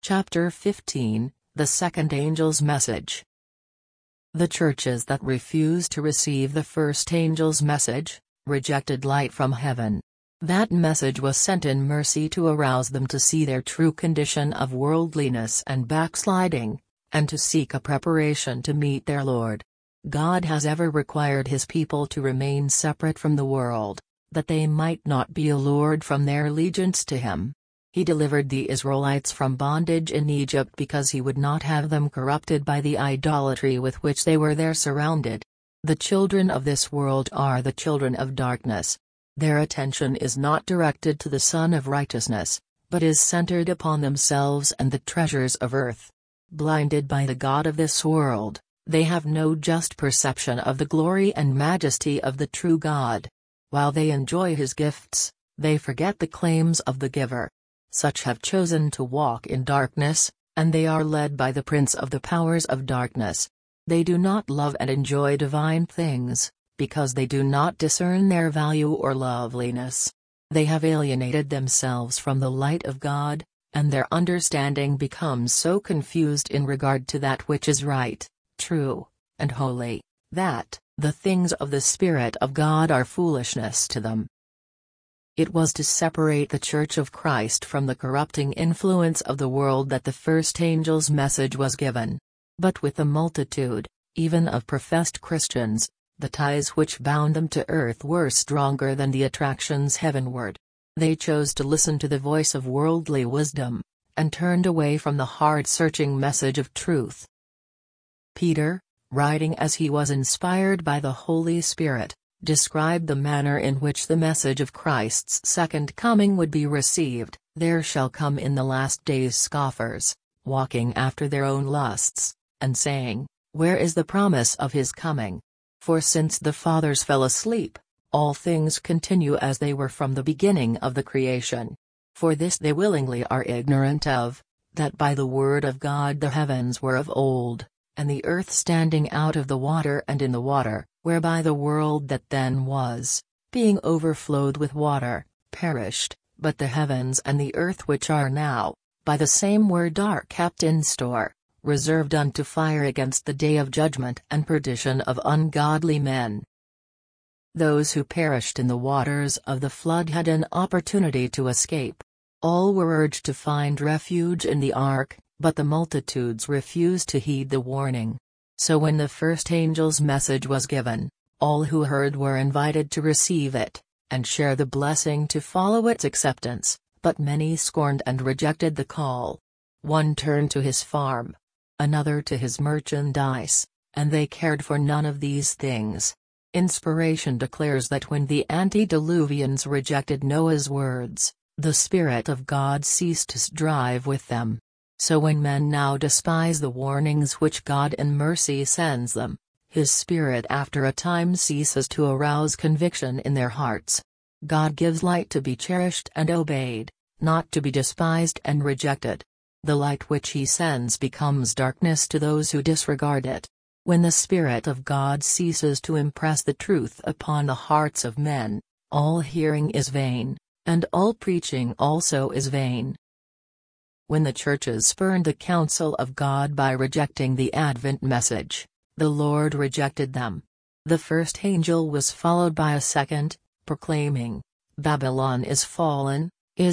Chapter 15, The Second Angel's Message. The churches that refused to receive the first angel's message, rejected light from heaven. That message was sent in mercy to arouse them to see their true condition of worldliness and backsliding, and to seek a preparation to meet their Lord. God has ever required His people to remain separate from the world, that they might not be allured from their allegiance to Him. He delivered the Israelites from bondage in Egypt because He would not have them corrupted by the idolatry with which they were there surrounded. The children of this world are the children of darkness. Their attention is not directed to the Sun of Righteousness, but is centered upon themselves and the treasures of earth. Blinded by the god of this world, they have no just perception of the glory and majesty of the true God. While they enjoy His gifts, they forget the claims of the giver. Such have chosen to walk in darkness, and they are led by the prince of the powers of darkness. They do not love and enjoy divine things, because they do not discern their value or loveliness. They have alienated themselves from the light of God, and their understanding becomes so confused in regard to that which is right, true, and holy, that the things of the Spirit of God are foolishness to them. It was to separate the Church of Christ from the corrupting influence of the world that the first angel's message was given. But with the multitude, even of professed Christians, the ties which bound them to earth were stronger than the attractions heavenward. They chose to listen to the voice of worldly wisdom, and turned away from the heart-searching message of truth. Peter, writing as he was inspired by the Holy Spirit, described the manner in which the message of Christ's second coming would be received. There shall come in the last days scoffers, walking after their own lusts, and saying, Where is the promise of His coming? For since the fathers fell asleep, all things continue as they were from the beginning of the creation. For this they willingly are ignorant of, that by the word of God the heavens were of old, and the earth standing out of the water and in the water, whereby the world that then was, being overflowed with water, perished, but the heavens and the earth which are now, by the same word are kept in store, reserved unto fire against the day of judgment and perdition of ungodly men. Those who perished in the waters of the flood had an opportunity to escape. All were urged to find refuge in the ark, but the multitudes refused to heed the warning. So when the first angel's message was given, all who heard were invited to receive it, and share the blessing to follow its acceptance, but many scorned and rejected the call. One turned to his farm, another to his merchandise, and they cared for none of these things. Inspiration declares that when the antediluvians rejected Noah's words, the Spirit of God ceased to strive with them. So when men now despise the warnings which God in mercy sends them, His Spirit after a time ceases to arouse conviction in their hearts. God gives light to be cherished and obeyed, not to be despised and rejected. The light which He sends becomes darkness to those who disregard it. When the Spirit of God ceases to impress the truth upon the hearts of men, all hearing is vain, and all preaching also is vain. When the churches spurned the counsel of God by rejecting the Advent message, the Lord rejected them. The first angel was followed by a second, proclaiming, Babylon is fallen,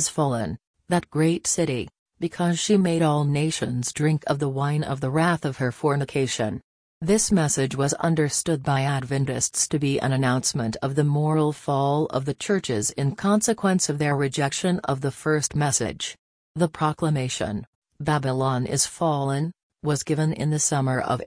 that great city, because she made all nations drink of the wine of the wrath of her fornication. This message was understood by Adventists to be an announcement of the moral fall of the churches in consequence of their rejection of the first message. The proclamation, Babylon is fallen, was given in the summer of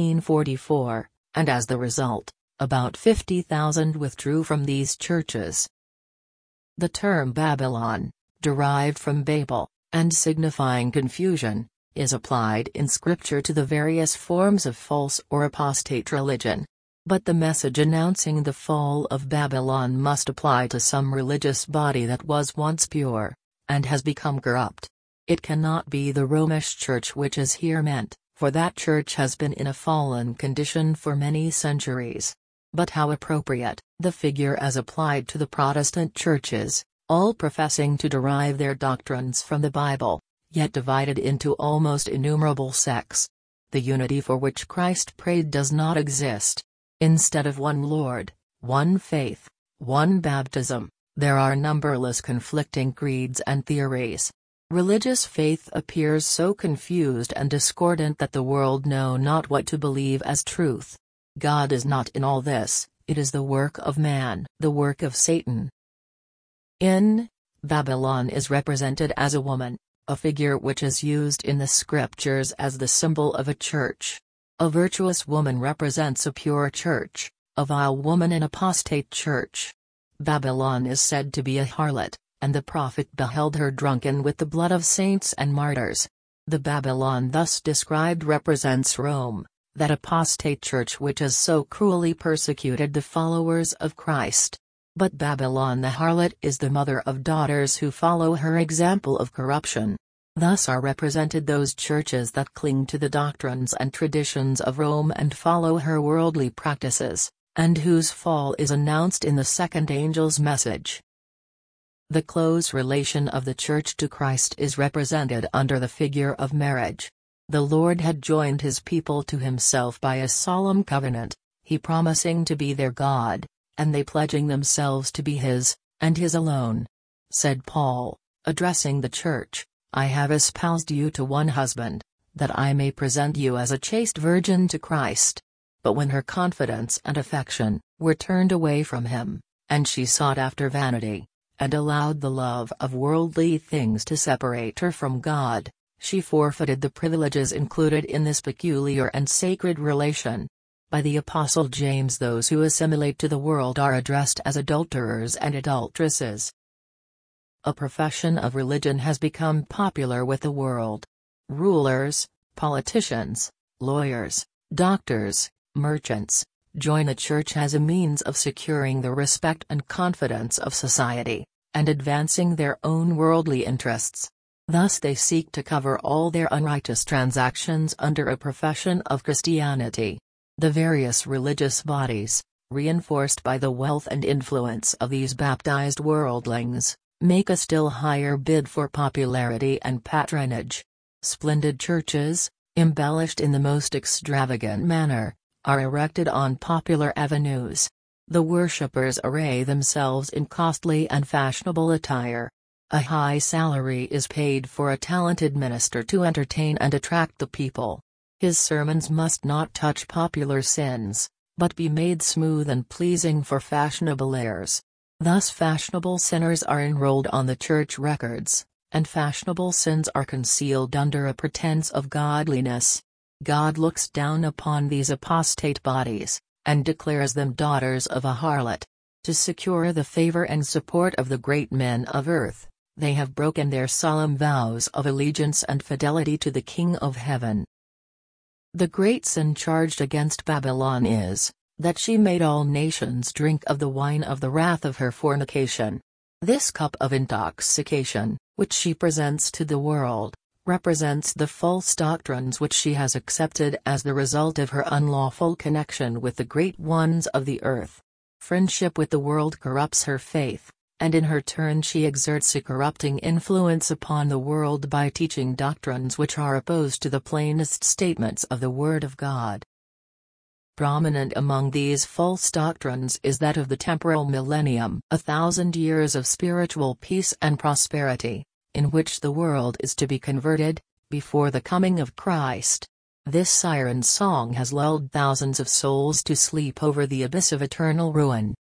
1844, and as the result, about 50,000 withdrew from these churches. The term Babylon, derived from Babel, and signifying confusion, is applied in Scripture to the various forms of false or apostate religion. But the message announcing the fall of Babylon must apply to some religious body that was once pure, and has become corrupt. It cannot be the Romish Church which is here meant, for that church has been in a fallen condition for many centuries. But how appropriate, the figure as applied to the Protestant churches, all professing to derive their doctrines from the Bible, yet divided into almost innumerable sects. The unity for which Christ prayed does not exist. Instead of one Lord, one faith, one baptism, there are numberless conflicting creeds and theories. Religious faith appears so confused and discordant that the world know not what to believe as truth. God is not in all this, it is the work of man, the work of Satan. In Babylon is represented as a woman, a figure which is used in the scriptures as the symbol of a church. A virtuous woman represents a pure church, a vile woman an apostate church. Babylon is said to be a harlot, and the prophet beheld her drunken with the blood of saints and martyrs. The Babylon thus described represents Rome, that apostate church which has so cruelly persecuted the followers of Christ. But Babylon the harlot is the mother of daughters who follow her example of corruption. Thus are represented those churches that cling to the doctrines and traditions of Rome and follow her worldly practices, and whose fall is announced in the second angel's message. The close relation of the Church to Christ is represented under the figure of marriage. The Lord had joined his people to himself by a solemn covenant, he promising to be their God, and they pledging themselves to be his, and his alone. Said Paul, addressing the church, I have espoused you to one husband, that I may present you as a chaste virgin to Christ. But when her confidence and affection were turned away from him, and she sought after vanity, and allowed the love of worldly things to separate her from God, she forfeited the privileges included in this peculiar and sacred relation. By the Apostle James, those who assimilate to the world are addressed as adulterers and adulteresses. A profession of religion has become popular with the world. Rulers, politicians, lawyers, doctors, merchants, join a church as a means of securing the respect and confidence of society, and advancing their own worldly interests. Thus they seek to cover all their unrighteous transactions under a profession of Christianity. The various religious bodies, reinforced by the wealth and influence of these baptized worldlings, make a still higher bid for popularity and patronage. Splendid churches, embellished in the most extravagant manner, are erected on popular avenues. The worshippers array themselves in costly and fashionable attire. A high salary is paid for a talented minister to entertain and attract the people. His sermons must not touch popular sins, but be made smooth and pleasing for fashionable ears. Thus fashionable sinners are enrolled on the church records, and fashionable sins are concealed under a pretense of godliness. God looks down upon these apostate bodies, and declares them daughters of a harlot. To secure the favor and support of the great men of earth, they have broken their solemn vows of allegiance and fidelity to the King of Heaven. The great sin charged against Babylon is, that she made all nations drink of the wine of the wrath of her fornication. This cup of intoxication, which she presents to the world, represents the false doctrines which she has accepted as the result of her unlawful connection with the great ones of the earth. Friendship with the world corrupts her faith, and in her turn she exerts a corrupting influence upon the world by teaching doctrines which are opposed to the plainest statements of the Word of God. Prominent among these false doctrines is that of the temporal millennium, 1,000 years of spiritual peace and prosperity, in which the world is to be converted, before the coming of Christ. This siren song has lulled thousands of souls to sleep over the abyss of eternal ruin.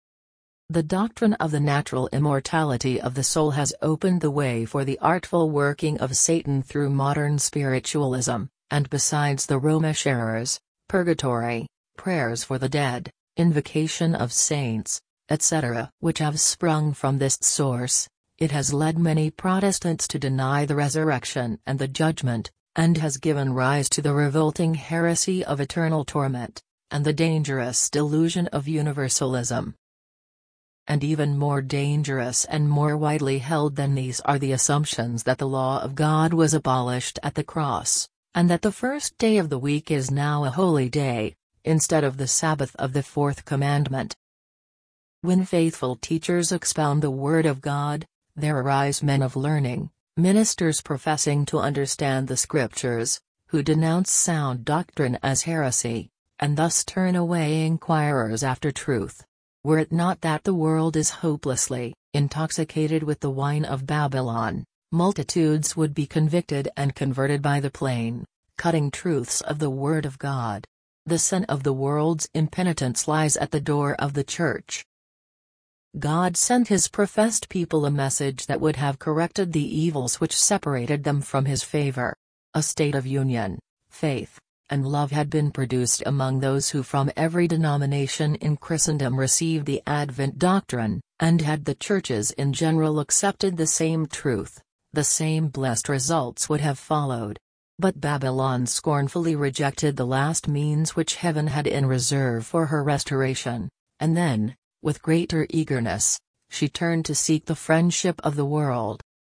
The doctrine of the natural immortality of the soul has opened the way for the artful working of Satan through modern spiritualism, and besides the Romish errors, purgatory, prayers for the dead, invocation of saints, etc., which have sprung from this source, it has led many Protestants to deny the resurrection and the judgment, and has given rise to the revolting heresy of eternal torment, and the dangerous delusion of universalism. And even more dangerous and more widely held than these are the assumptions that the law of God was abolished at the cross, and that the first day of the week is now a holy day, instead of the Sabbath of the fourth commandment. When faithful teachers expound the Word of God, there arise men of learning, Ministers professing to understand the Scriptures, who denounce sound doctrine as heresy, and thus turn away inquirers after truth. Were it not that the world is hopelessly intoxicated with the wine of Babylon, multitudes would be convicted and converted by the plain, cutting truths of the Word of God. The sin of the world's impenitence lies at the door of the Church. God sent His professed people a message that would have corrected the evils which separated them from His favor. A state of union, faith, and love had been produced among those who from every denomination in Christendom received the Advent doctrine, and had the churches in general accepted the same truth, the same blessed results would have followed. But Babylon scornfully rejected the last means which heaven had in reserve for her restoration, and then, with greater eagerness, she turned to seek the friendship of the world.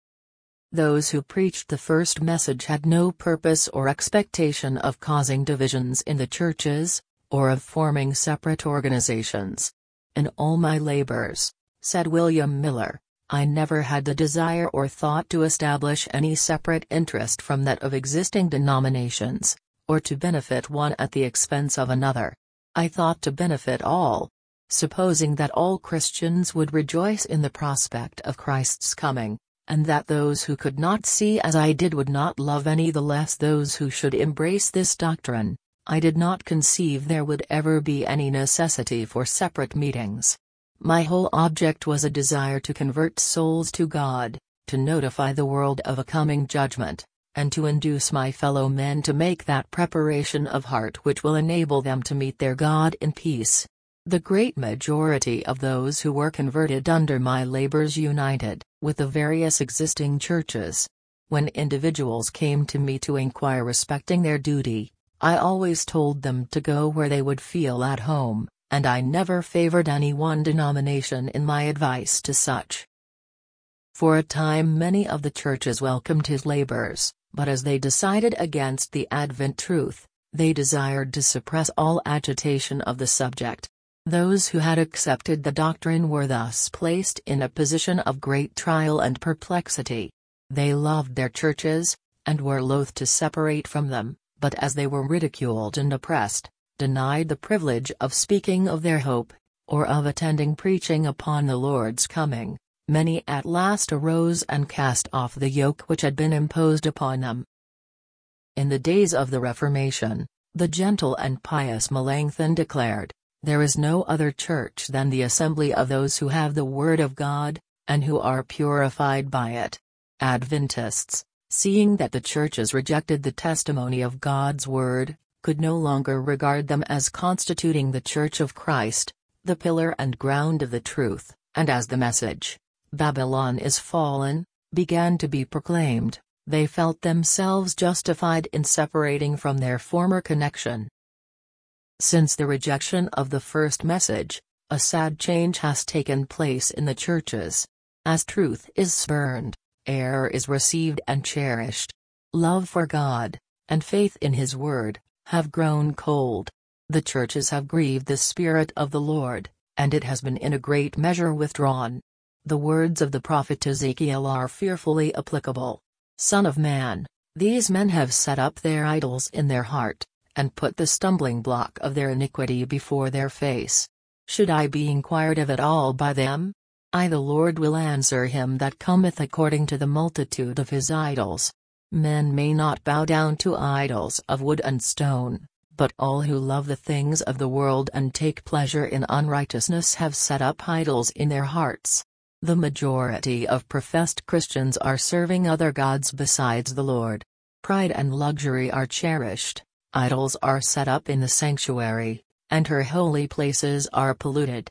Those who preached the first message had no purpose or expectation of causing divisions in the churches, or of forming separate organizations. "In all my labors," said William Miller, "I never had the desire or thought to establish any separate interest from that of existing denominations, or to benefit one at the expense of another. I thought to benefit all, supposing that all Christians would rejoice in the prospect of Christ's coming, and that those who could not see as I did would not love any the less those who should embrace this doctrine. I did not conceive there would ever be any necessity for separate meetings. My whole object was a desire to convert souls to God, to notify the world of a coming judgment, and to induce my fellow men to make that preparation of heart which will enable them to meet their God in peace." The great majority of those who were converted under my labors united with the various existing churches. When individuals came to me to inquire respecting their duty, I always told them to go where they would feel at home, and I never favored any one denomination in my advice to such. For a time many of the churches welcomed his labors, but as they decided against the Advent truth, they desired to suppress all agitation of the subject. Those who had accepted the doctrine were thus placed in a position of great trial and perplexity. They loved their churches, and were loath to separate from them, but as they were ridiculed and oppressed, denied the privilege of speaking of their hope, or of attending preaching upon the Lord's coming, many at last arose and cast off the yoke which had been imposed upon them. In the days of the Reformation, the gentle and pious Melanchthon declared, "There is no other church than the assembly of those who have the Word of God, and who are purified by it." Adventists, seeing that the churches rejected the testimony of God's Word, could no longer regard them as constituting the Church of Christ, the pillar and ground of the truth, and as the message, "Babylon is fallen," began to be proclaimed, they felt themselves justified in separating from their former connection. Since the rejection of the first message, a sad change has taken place in the churches. As truth is spurned, error is received and cherished. Love for God, and faith in His Word, have grown cold. The churches have grieved the Spirit of the Lord, and it has been in a great measure withdrawn. The words of the prophet Ezekiel are fearfully applicable. "Son of man, these men have set up their idols in their heart, and put the stumbling block of their iniquity before their face. Should I be inquired of at all by them? I the Lord will answer him that cometh according to the multitude of his idols. Men may not bow down to idols of wood and stone, but all who love the things of the world and take pleasure in unrighteousness have set up idols in their hearts." The majority of professed Christians are serving other gods besides the Lord. Pride and luxury are cherished. Idols are set up in the sanctuary, and her holy places are polluted.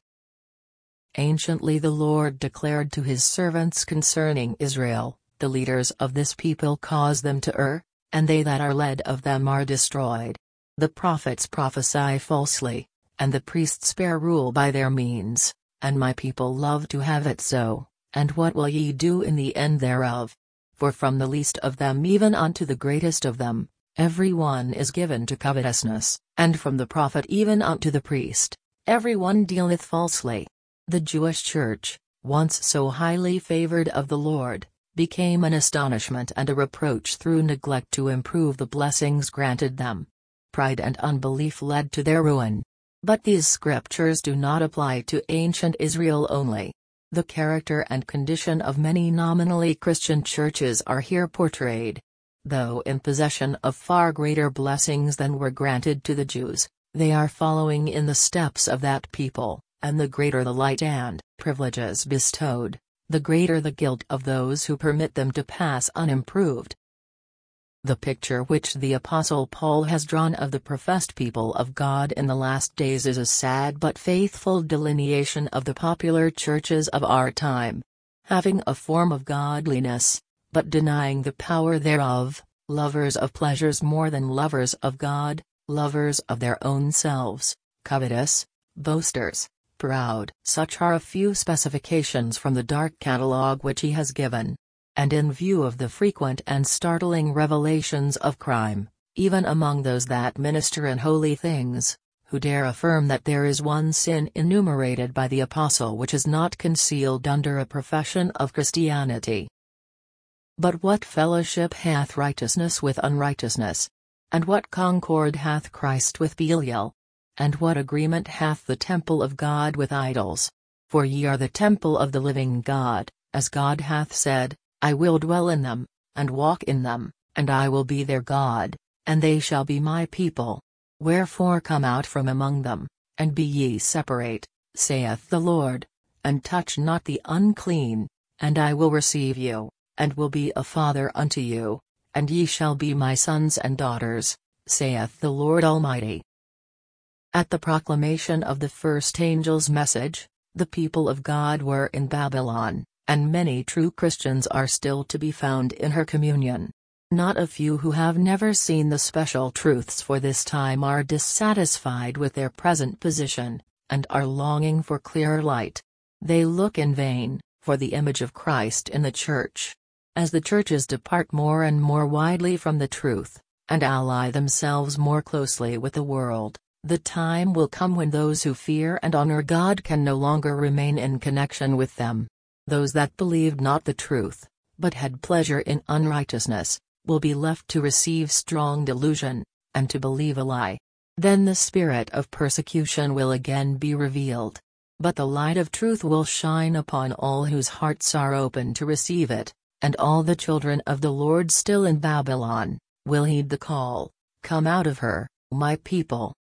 Anciently the Lord declared to His servants concerning Israel, "The leaders of this people cause them to err, and they that are led of them are destroyed. The prophets prophesy falsely, and the priests bear rule by their means, and my people love to have it so, and what will ye do in the end thereof? For from the least of them even unto the greatest of them, every one is given to covetousness, and from the prophet even unto the priest, every one dealeth falsely." The Jewish Church, once so highly favored of the Lord, became an astonishment and a reproach through neglect to improve the blessings granted them. Pride and unbelief led to their ruin. But these scriptures do not apply to ancient Israel only. The character and condition of many nominally Christian churches are here portrayed. Though in possession of far greater blessings than were granted to the Jews, they are following in the steps of that people, and the greater the light and privileges bestowed, the greater the guilt of those who permit them to pass unimproved. The picture which the Apostle Paul has drawn of the professed people of God in the last days is a sad but faithful delineation of the popular churches of our time. Having a form of godliness, but denying the power thereof, lovers of pleasures more than lovers of God, lovers of their own selves, covetous, boasters, proud. Such are a few specifications from the dark catalogue which he has given. And in view of the frequent and startling revelations of crime, even among those that minister in holy things, who dare affirm that there is one sin enumerated by the Apostle which is not concealed under a profession of Christianity. But what fellowship hath righteousness with unrighteousness? And what concord hath Christ with Belial? And what agreement hath the temple of God with idols? For ye are the temple of the living God, as God hath said, I will dwell in them, and walk in them, and I will be their God, and they shall be my people. Wherefore come out from among them, and be ye separate, saith the Lord, and touch not the unclean, and I will receive you, and will be a father unto you, and ye shall be my sons and daughters, saith the Lord Almighty. At the proclamation of the first angel's message, the people of God were in Babylon, and many true Christians are still to be found in her communion. Not a few who have never seen the special truths for this time are dissatisfied with their present position, and are longing for clearer light. They look in vain for the image of Christ in the Church. As the churches depart more and more widely from the truth, and ally themselves more closely with the world, the time will come when those who fear and honor God can no longer remain in connection with them. Those that believed not the truth, but had pleasure in unrighteousness, will be left to receive strong delusion, and to believe a lie. Then the spirit of persecution will again be revealed. But the light of truth will shine upon all whose hearts are open to receive it, and all the children of the Lord still in Babylon will heed the call, Come out of her, my people.